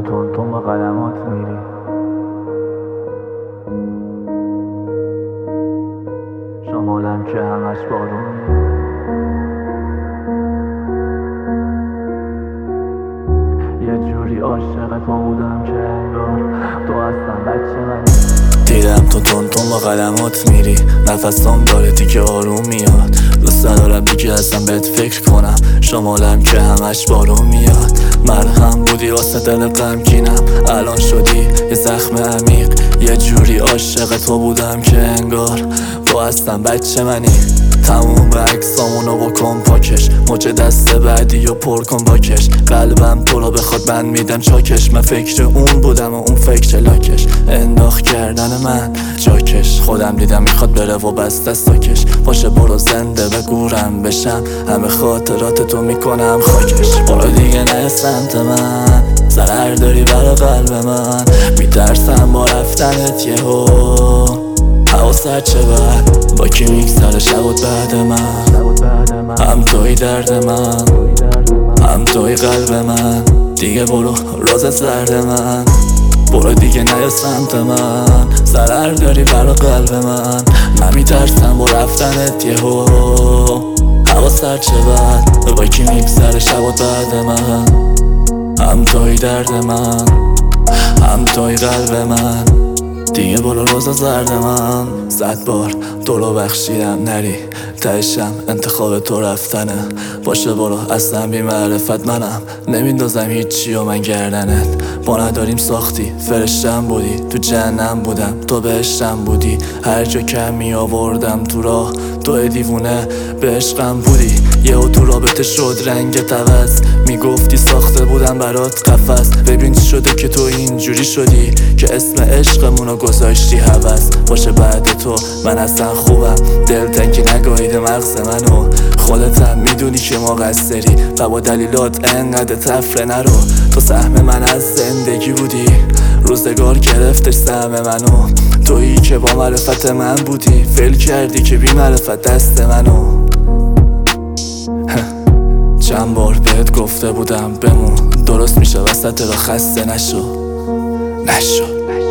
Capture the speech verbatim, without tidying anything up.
تون تون با قدمات میری. شمالم که همش بارون. یه جوری عاشق تو بودم که انگار تو اصلا بچه منی. دیدم تو تون تون با قدمات میری، نفسم داره دیگه آروم میاد. دوست دارم دیگه اصلا بهت فکر کنم. شمالم که همش بارون میاد. مرهم بودی واسه دل غمگینم، الان شدی یه زخم عمیق. یه جوری عاشق تو بودم که انگار تو اصلا بچه منی. تموم عکسامونو بکن پاکش، موج دست بعدی و پر کن باکش. قلبم تو رو بخواد من میدم چاکش. من فکر اون بودم و اون فکر لاکش. انداخت کردن من جاکش، خودم دیدم میخواد بره و بس دستاکش. باشه برو زنده به گورم بشم، همه خاطرات تو میکنم خاکش. برو دیگه نه سمت من، ضرر داری برا قلب من. میترسم با رفتنت یهو حواست چه بعد با کی میگذره شبت بعد من. هم توی درد من، هم توی قلب من. دیگه برو راز زرد من، برو دیگه نیا سمت من. ضرر داری برا قلب من. من میترسم با رفتنت یهو حواست چه بعد با کی میگذره شبت بعد من. هم توی درد من، هم توی قلب من. دیگه برو روزا زرد من. صد بار تو رو بخشیدم نری، تهشم انتخاب تو رفتنه. باشه برو اصلا بی معرفت منم، نمیندازم هیچی و من گردنت. با نداریم ساختی فرشتم بودی، تو جهنم بودم تو بهشتم بودی. هر جا کم می آوردم تو راه تو دیوونه به عشقم بودی. یهو تو رابطه شد رنگت عوض، میگفتی ساخته بودم برات قفس. ببین چی شده که تو اینجوری شدی که اسم عشقمونو گذاشتی هوس. باشه بعد تو من اصلا خوبم، دلتنگی نگاهیده مغز منو. خودتم میدونی که ما قصری و با دلیلات انقدر تفره نرو. تو سهم من از زندگی بودی، روزگار گرفتش سهم منو. تویی که با معرفت من بودی، فیل کردی که بی معرفت دست منو. چند بار بهت گفته بودم بمون، درست میشه وسط را خسته نشو نشو